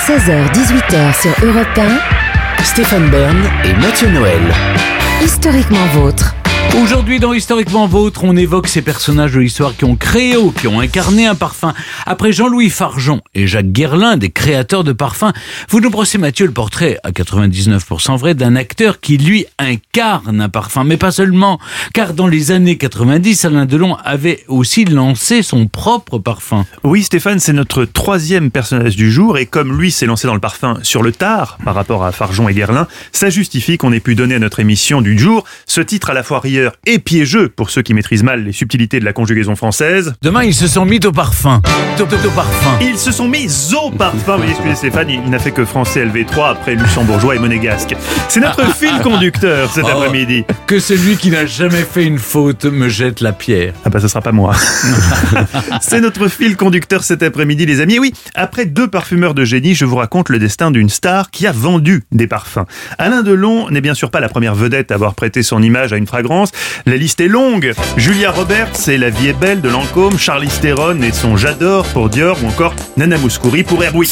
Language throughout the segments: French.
16h-18h sur Europe 1, Stéphane Bern et Mathieu Noël. Historiquement vôtre. Aujourd'hui, dans Historiquement Vôtre, on évoque ces personnages de l'histoire qui ont créé ou qui ont incarné un parfum. Après Jean-Louis Fargeon et Jacques Guerlain, des créateurs de parfums, vous nous brossez, Mathieu, le portrait, à 99% vrai, d'un acteur qui, lui, incarne un parfum. Mais pas seulement, car dans les années 90, Alain Delon avait aussi lancé son propre parfum. Oui, Stéphane, c'est notre troisième personnage du jour, et comme lui s'est lancé dans le parfum sur le tard, par rapport à Fargeon et Guerlain, ça justifie qu'on ait pu donner à notre émission du jour ce titre à la fois rieur et piégeux pour ceux qui maîtrisent mal les subtilités de la conjugaison française. Demain, ils se sont mis au parfum. Au parfum. Ils se sont mis au parfum. Oui, excusez Stéphane, il n'a fait que français LV3 après luxembourgeois et monégasque. C'est notre fil conducteur cet après-midi. Que celui qui n'a jamais fait une faute me jette la pierre. Ah bah ça sera pas moi. C'est notre fil conducteur cet après-midi, les amis. Et oui, après 2 parfumeurs de génie, je vous raconte le destin d'une star qui a vendu des parfums. Alain Delon n'est bien sûr pas la première vedette à avoir prêté son image à une fragrance. La liste est longue. Julia Roberts et La vie est belle de Lancôme, Charlize Theron et son J'adore pour Dior, ou encore Nana Mouskouri pour Airwick.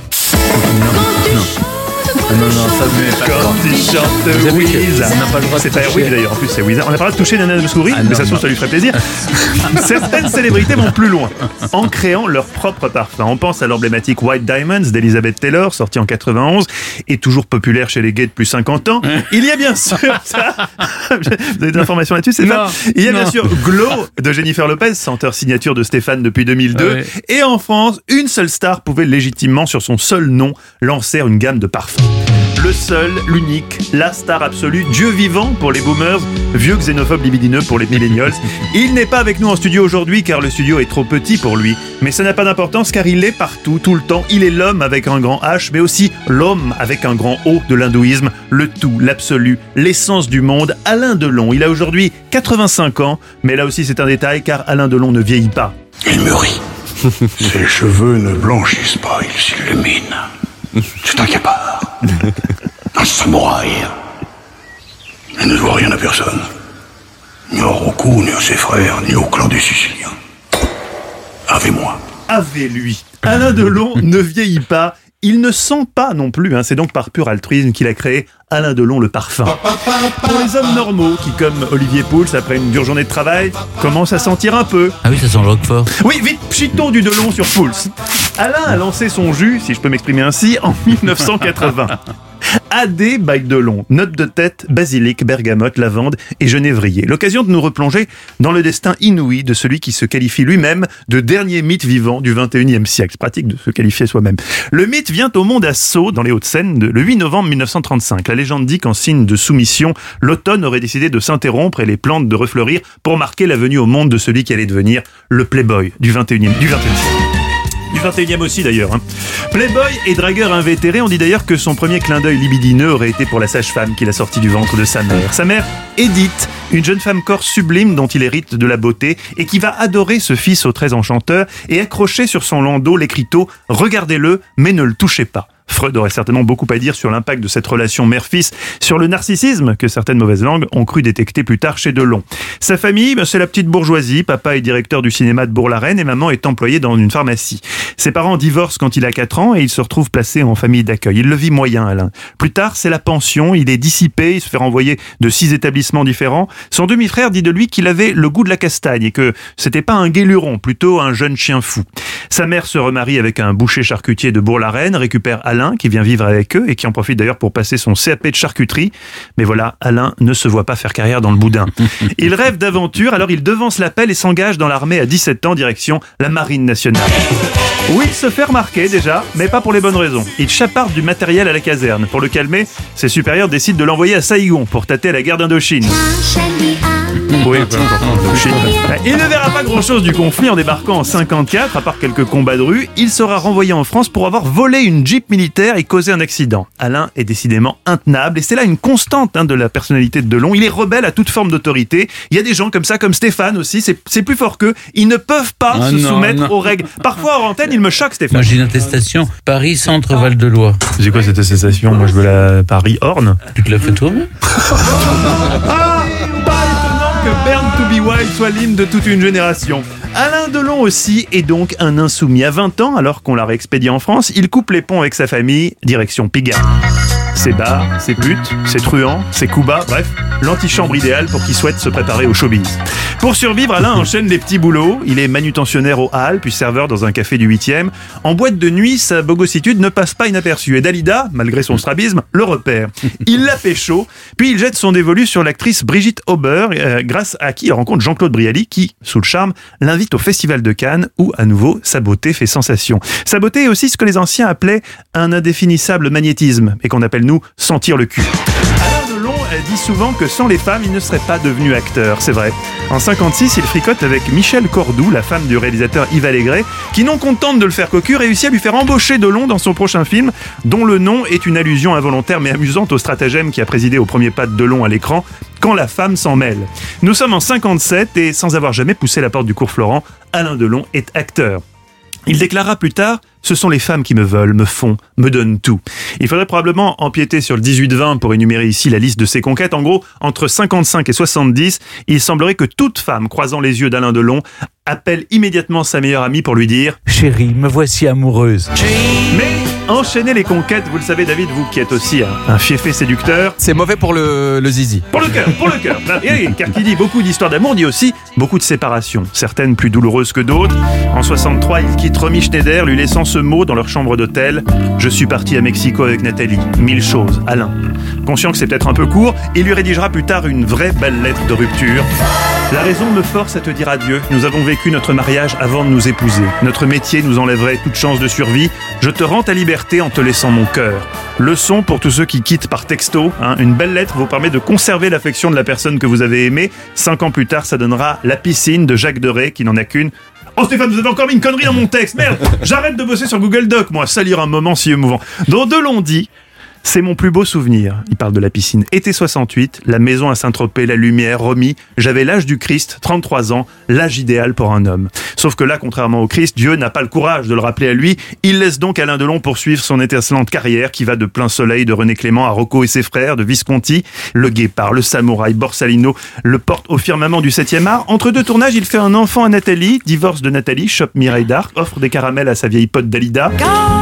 Non, ça ne met pas. Quand il chante Wiz. On n'a pas le droit de C'est pas toucher. Airwick d'ailleurs, en plus c'est Wiz. On n'a pas le droit de toucher Nana Mouskouri, Ah mais non, ça se trouve ça lui ferait plaisir. Certaines célébrités vont plus loin, en créant leur propre parfum. On pense à l'emblématique White Diamonds d'Elizabeth Taylor, sortie en 91, et toujours populaire chez les gays de plus 50 ans. Il y a bien sûr ça. Vous avez des informations là-dessus, c'est ça? Il y a bien sûr Glow de Jennifer Lopez, chanteur signature de Stéphane depuis 2002. Ouais. Et en France, une seule star pouvait légitimement, sur son seul nom, lancer une gamme de parfums. Le seul, l'unique, la star absolue, Dieu vivant pour les boomers, vieux xénophobe libidineux pour les millennials. Il n'est pas avec nous en studio aujourd'hui car le studio est trop petit pour lui. Mais ça n'a pas d'importance car il est partout, tout le temps. Il est l'homme avec un grand H, mais aussi l'homme avec un grand O de l'hindouisme. Le tout, l'absolu, l'essence du monde, Alain Delon. Il a aujourd'hui 85 ans, mais là aussi c'est un détail car Alain Delon ne vieillit pas. Il mûrit. Ses cheveux ne blanchissent pas, ils s'illuminent. C'est un guépard. Un samouraï. Il ne doit rien à personne. Ni au Roku, ni à ses frères, ni au clan des Siciliens. Avec moi. Avec lui. Alain Delon ne vieillit pas. Il ne sent pas non plus, c'est donc par pur altruisme qu'il a créé Alain Delon le parfum. Pour les hommes normaux qui, comme Olivier Pouls, après une dure journée de travail, commencent à sentir un peu. Ah oui, ça sent le Roquefort. Oui, vite, pchitons du Delon sur Pouls. Alain a lancé son jus, si je peux m'exprimer ainsi, en 1980. AD by Delon, note de tête, basilic, bergamote, lavande et genévrier. L'occasion de nous replonger dans le destin inouï de celui qui se qualifie lui-même de dernier mythe vivant du 21e siècle. C'est pratique de se qualifier soi-même. Le mythe vient au monde à Sceaux, dans les Hauts-de-Seine, le 8 novembre 1935. La légende dit qu'en signe de soumission, l'automne aurait décidé de s'interrompre et les plantes de refleurir pour marquer la venue au monde de celui qui allait devenir le playboy du 21e siècle. Du 21e aussi d'ailleurs. Playboy et dragueur invétéré, on dit d'ailleurs que son premier clin d'œil libidineux aurait été pour la sage-femme qu'il a sorti du ventre de sa mère. Sa mère, Edith, une jeune femme corse sublime dont il hérite de la beauté et qui va adorer ce fils aux traits enchanteurs et accrocher sur son landau l'écriteau « Regardez-le, mais ne le touchez pas ». Freud aurait certainement beaucoup à dire sur l'impact de cette relation mère-fils sur le narcissisme que certaines mauvaises langues ont cru détecter plus tard chez Delon. Sa famille, c'est la petite bourgeoisie. Papa est directeur du cinéma de Bourg-la-Reine et maman est employée dans une pharmacie. Ses parents divorcent quand il a 4 ans et il se retrouve placé en famille d'accueil. Il le vit moyen, Alain. Plus tard, c'est la pension. Il est dissipé, il se fait renvoyer de 6 établissements différents. Son demi-frère dit de lui qu'il avait le goût de la castagne et que c'était pas un guéluron, plutôt un jeune chien fou. Sa mère se remarie avec un boucher charcutier de Bourg-la-Reine, récupère Alain, qui vient vivre avec eux et qui en profite d'ailleurs pour passer son CAP de charcuterie. Mais voilà, Alain ne se voit pas faire carrière dans le boudin. Il rêve d'aventure, alors il devance l'appel et s'engage dans l'armée à 17 ans, direction la Marine nationale. Où il se fait remarquer déjà, mais pas pour les bonnes raisons. Il chaparde du matériel à la caserne. Pour le calmer, ses supérieurs décident de l'envoyer à Saïgon pour tâter la guerre d'Indochine. Oui, il ne verra pas grand-chose du conflit en débarquant en 54, à part quelques combats de rue. Il sera renvoyé en France pour avoir volé une Jeep militaire et causé un accident. Alain est décidément intenable et c'est là une constante de la personnalité de Delon. Il est rebelle à toute forme d'autorité. Il y a des gens comme ça, comme Stéphane aussi, c'est plus fort qu'eux. Ils ne peuvent pas se soumettre aux règles. Parfois, en antenne, il me choque, Stéphane. Moi, j'ai une attestation Paris Centre Val de Loire. C'est quoi cette attestation? Moi, je veux la Paris-Orne. Tu te la fais toi-même? Ah, pas étonnant que Burn to be Wild soit l'hymne de toute une génération. Alain Delon aussi est donc un insoumis. À 20 ans, alors qu'on l'a réexpédié en France, il coupe les ponts avec sa famille, direction Pigalle. Ses bars, ses putes, ses truands, ses coups bas, bref, l'antichambre idéale pour qui souhaite se préparer au showbiz. Pour survivre, Alain enchaîne les petits boulots. Il est manutentionnaire au Halles, puis serveur dans un café du 8e. En boîte de nuit, sa bogossitude ne passe pas inaperçue. Et Dalida, malgré son strabisme, le repère. Il la pécho, puis il jette son dévolu sur l'actrice Brigitte Auber, grâce à qui il rencontre Jean-Claude Brialy, qui, sous le charme, l'invite au Festival de Cannes, où, à nouveau, sa beauté fait sensation. Sa beauté est aussi ce que les anciens appelaient un indéfinissable magnétisme, et qu'on appelle, nous, sentir le cul. Alain Delon dit souvent que sans les femmes, il ne serait pas devenu acteur, c'est vrai. En 56, il fricote avec Michel Cordoue, la femme du réalisateur Yves Allégret, qui, non contente de le faire cocu, réussit à lui faire embaucher Delon dans son prochain film, dont le nom est une allusion involontaire mais amusante au stratagème qui a présidé au premier pas de Delon à l'écran, quand la femme s'en mêle. Nous sommes en 57 et sans avoir jamais poussé la porte du cours Florent, Alain Delon est acteur. Il déclara plus tard « Ce sont les femmes qui me veulent, me font, me donnent tout ». Il faudrait probablement empiéter sur le 18-20 pour énumérer ici la liste de ses conquêtes. En gros, entre 55 et 70, il semblerait que toute femme croisant les yeux d'Alain Delon appelle immédiatement sa meilleure amie pour lui dire « Chérie, me voici amoureuse ». Mais enchaîner les conquêtes, vous le savez David, vous qui êtes aussi un fiefé séducteur. C'est mauvais pour le zizi. Pour le cœur. Car qui dit beaucoup d'histoires d'amour dit aussi beaucoup de séparations, certaines plus douloureuses que d'autres. En 63, il quitte Romy Schneider, lui laissant ce mot dans leur chambre d'hôtel. Je suis parti à Mexico avec Nathalie. 1000 choses, Alain. Conscient que c'est peut-être un peu court, il lui rédigera plus tard une vraie belle lettre de rupture. La raison me force à te dire adieu. Nous avons vécu notre mariage avant de nous épouser. Notre métier nous enlèverait toute chance de survie. Je te rends ta liberté en te laissant mon cœur. Leçon pour tous ceux qui quittent par texto. Une belle lettre vous permet de conserver l'affection de la personne que vous avez aimée. 5 ans plus tard, ça donnera La piscine de Jacques Deray, qui n'en a qu'une. Oh Stéphane, vous avez encore mis une connerie dans mon texte. Merde, j'arrête de bosser sur Google Doc, moi. Ça lire un moment si émouvant. Dont Delon dit... C'est mon plus beau souvenir. Il parle de la piscine. Été 68, la maison à Saint-Tropez, la lumière, Romy. J'avais l'âge du Christ, 33 ans, l'âge idéal pour un homme. Sauf que là, contrairement au Christ, Dieu n'a pas le courage de le rappeler à lui. Il laisse donc Alain Delon poursuivre son étincelante carrière qui va de Plein Soleil, de René Clément à Rocco et ses frères, de Visconti, Le Guépard, Le Samouraï, Borsalino, le porte au firmament du 7e art. Entre deux tournages, il fait un enfant à Nathalie, divorce de Nathalie, chope Mireille d'Arc, offre des caramels à sa vieille pote Dalida.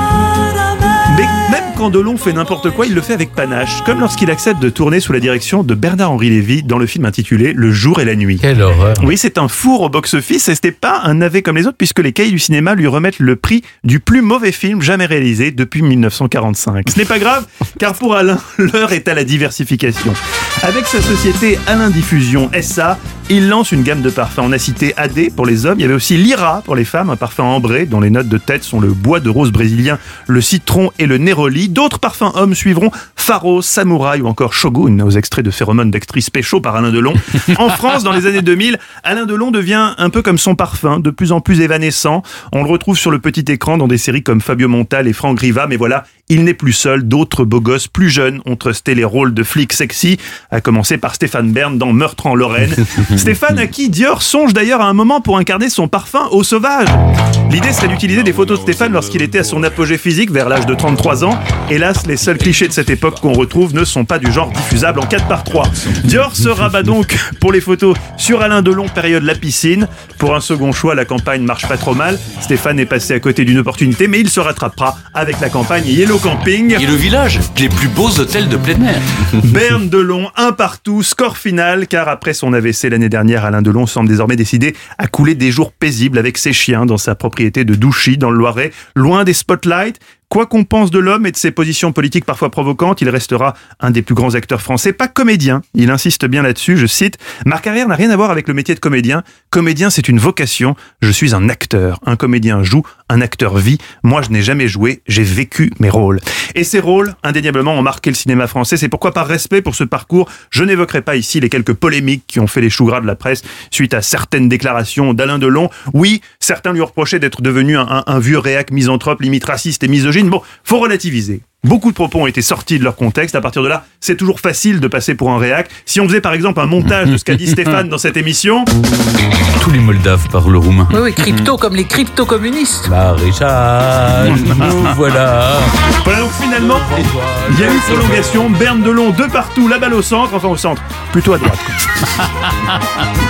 Mais même quand Delon fait n'importe quoi, il le fait avec panache, comme lorsqu'il accepte de tourner sous la direction de Bernard-Henri Lévy dans le film intitulé Le jour et la nuit. Quelle horreur. Oui, c'est un four au box-office et c'était pas un navet comme les autres puisque les cahiers du cinéma lui remettent le prix du plus mauvais film jamais réalisé depuis 1945. Ce n'est pas grave, car pour Alain, l'heure est à la diversification. Avec sa société Alain Diffusion SA, il lance une gamme de parfums. On a cité AD pour les hommes, il y avait aussi Lyra pour les femmes, un parfum ambré dont les notes de tête sont le bois de rose brésilien, le citron et le néroli. D'autres parfums hommes suivront, Pharos, Samouraï ou encore Shogun, aux extraits de phéromones d'actrices pécho par Alain Delon. En France, dans les années 2000, Alain Delon devient un peu comme son parfum, de plus en plus évanescent. On le retrouve sur le petit écran dans des séries comme Fabio Montal et Franck Riva, mais voilà, il n'est plus seul. D'autres beaux gosses plus jeunes ont trusté les rôles de flics sexy, à commencer par Stéphane Bern dans Meurtre en Lorraine. Stéphane à qui Dior songe d'ailleurs à un moment pour incarner son parfum au sauvage. L'idée serait d'utiliser des photos de Stéphane lorsqu'il était à son apogée physique vers l'âge de 33 ans. Hélas, les seuls clichés de cette époque qu'on retrouve ne sont pas du genre diffusable en 4x3. Dior se rabat donc pour les photos sur Alain Delon, période La piscine. Pour un second choix, la campagne marche pas trop mal. Stéphane est passé à côté d'une opportunité, mais il se rattrapera avec la campagne Yellow Camping. Et le village, les plus beaux hôtels de plein air. Berne Delon, un partout, score final, car après son AVC l'année dernière, Alain Delon semble désormais décidé à couler des jours paisibles avec ses chiens dans sa propriété de Douchy, dans le Loiret, loin des spotlights. Quoi qu'on pense de l'homme et de ses positions politiques parfois provocantes, il restera un des plus grands acteurs français, pas comédien. Il insiste bien là-dessus, je cite « Ma carrière n'a rien à voir avec le métier de comédien. Comédien, c'est une vocation. Je suis un acteur. Un comédien joue, un acteur vit. Moi, je n'ai jamais joué, j'ai vécu mes rôles. » Et ces rôles, indéniablement, ont marqué le cinéma français. C'est pourquoi, par respect pour ce parcours, je n'évoquerai pas ici les quelques polémiques qui ont fait les choux gras de la presse suite à certaines déclarations d'Alain Delon. Oui, certains lui ont reproché d'être devenu un vieux réac misanthrope, limite raciste et misogyne. Bon, faut relativiser. Beaucoup de propos ont été sortis de leur contexte. À partir de là, c'est toujours facile de passer pour un réac. Si on faisait par exemple un montage de ce qu'a dit Stéphane dans cette émission... Tous les Moldaves parlent roumain. Oui, crypto comme les crypto-communistes. Maréchal, nous voilà. Voilà, donc finalement, il y a eu prolongation. Berne Delon de partout, la balle au centre. Enfin au centre, plutôt à droite.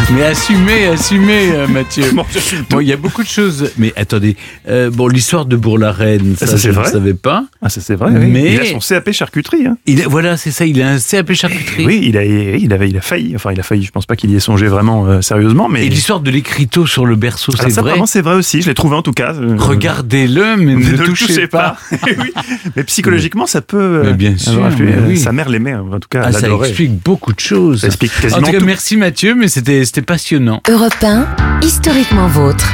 Mais assumez, Mathieu. Bon, j'assume tout. Bon, il y a beaucoup de choses. Mais attendez, bon, l'histoire de Bourg-la-Reine, ça Ça, c'est je ne vrai. savais pas. Ah, ça c'est vrai, oui. Mais- Il a son CAP charcuterie. Hein. Voilà, c'est ça, il a un CAP charcuterie. Oui, il a failli. Enfin, il a failli. Je pense pas qu'il y ait songé vraiment sérieusement, mais. Et l'histoire de l'écriteau sur le berceau, Alors c'est ça, vrai. apparemment, c'est vrai aussi. Je l'ai trouvé en tout cas. Regardez-le, mais ne le touchez pas. Oui. Mais psychologiquement, ça peut. Mais bien sûr, avoir influé. mais oui. Sa mère l'aimait, en tout cas. Ah, elle ça l'adorait. explique beaucoup de choses. Ça explique En quasiment tout cas, tout. merci Mathieu, mais c'était passionnant. Europe 1, historiquement vôtre.